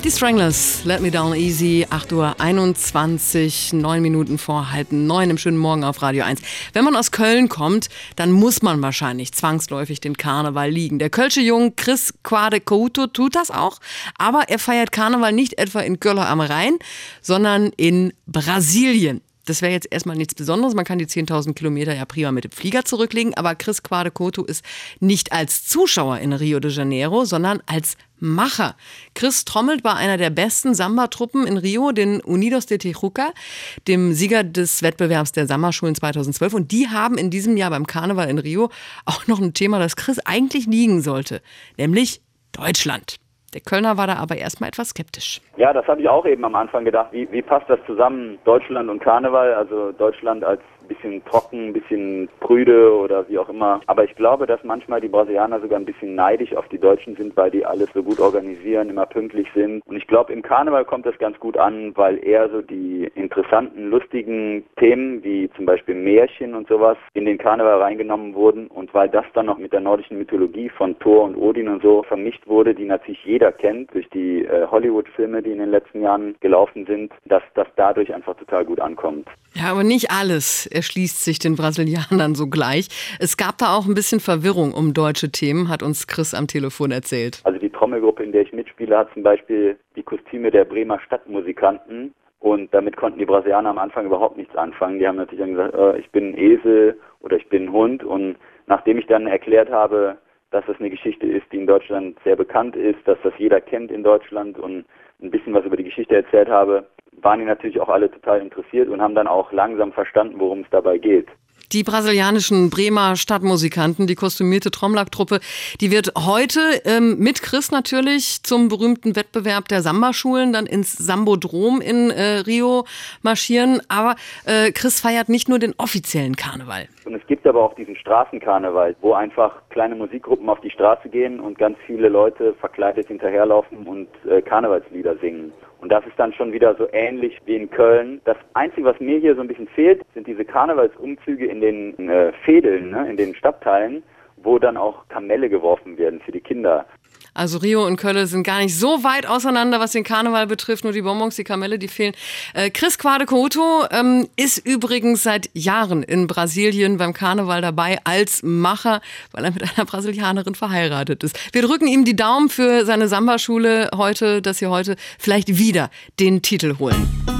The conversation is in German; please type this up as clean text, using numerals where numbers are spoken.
Die Stranglers, Let Me Down Easy, 8:21 Uhr, 9 Minuten vor 8:30 im schönen Morgen auf Radio 1. Wenn man aus Köln kommt, dann muss man wahrscheinlich zwangsläufig den Karneval lieben. Der kölsche Jung Chris Quade Couto tut das auch, aber er feiert Karneval nicht etwa in Köller am Rhein, sondern in Brasilien. Das wäre jetzt erstmal nichts Besonderes. Man kann die 10.000 Kilometer ja prima mit dem Flieger zurücklegen. Aber Chris Quade Couto ist nicht als Zuschauer in Rio de Janeiro, sondern als Macher. Chris trommelt bei einer der besten Samba-Truppen in Rio, den Unidos de Tijuca, dem Sieger des Wettbewerbs der Samba-Schulen 2012. Und die haben in diesem Jahr beim Karneval in Rio auch noch ein Thema, das Chris eigentlich liegen sollte, nämlich Deutschland. Der Kölner war da aber erstmal etwas skeptisch. Ja, das habe ich auch eben am Anfang gedacht. Wie passt das zusammen, Deutschland und Karneval? Also Deutschland als bisschen trocken, ein bisschen prüde oder wie auch immer. Aber ich glaube, dass manchmal die Brasilianer sogar ein bisschen neidisch auf die Deutschen sind, weil die alles so gut organisieren, immer pünktlich sind. Und ich glaube, im Karneval kommt das ganz gut an, weil eher so die interessanten, lustigen Themen, wie zum Beispiel Märchen und sowas, in den Karneval reingenommen wurden. Und weil das dann noch mit der nordischen Mythologie von Thor und Odin und so vermischt wurde, die natürlich jeder kennt, durch die Hollywood-Filme, die in den letzten Jahren gelaufen sind, dass das dadurch einfach total gut ankommt. Ja, aber nicht alles erschließt sich den Brasilianern sogleich. Es gab da auch ein bisschen Verwirrung um deutsche Themen, hat uns Chris am Telefon erzählt. Also die Trommelgruppe, in der ich mitspiele, hat zum Beispiel die Kostüme der Bremer Stadtmusikanten. Und damit konnten die Brasilianer am Anfang überhaupt nichts anfangen. Die haben natürlich dann gesagt, ich bin ein Esel oder ich bin ein Hund. Und nachdem ich dann erklärt habe, dass das eine Geschichte ist, die in Deutschland sehr bekannt ist, dass das jeder kennt in Deutschland und ein bisschen was über die Geschichte erzählt habe, waren die natürlich auch alle total interessiert und haben dann auch langsam verstanden, worum es dabei geht. Die brasilianischen Bremer Stadtmusikanten, die kostümierte Trommlertruppe, die wird heute mit Chris natürlich zum berühmten Wettbewerb der Samba-Schulen dann ins Sambodrom in Rio marschieren. Aber Chris feiert nicht nur den offiziellen Karneval. Und es gibt aber auch diesen Straßenkarneval, wo einfach kleine Musikgruppen auf die Straße gehen und ganz viele Leute verkleidet hinterherlaufen und Karnevalslieder singen. Und das ist dann schon wieder so ähnlich wie in Köln. Das Einzige, was mir hier so ein bisschen fehlt, sind diese Karnevalsumzüge in den Vedeln, ne, in den Stadtteilen, wo dann auch Kamelle geworfen werden für die Kinder. Also Rio und Köln sind gar nicht so weit auseinander, was den Karneval betrifft. Nur die Bonbons, die Kamelle, die fehlen. Chris Quade Couto ist übrigens seit Jahren in Brasilien beim Karneval dabei als Macher, weil er mit einer Brasilianerin verheiratet ist. Wir drücken ihm die Daumen für seine Samba-Schule heute, dass sie heute vielleicht wieder den Titel holen.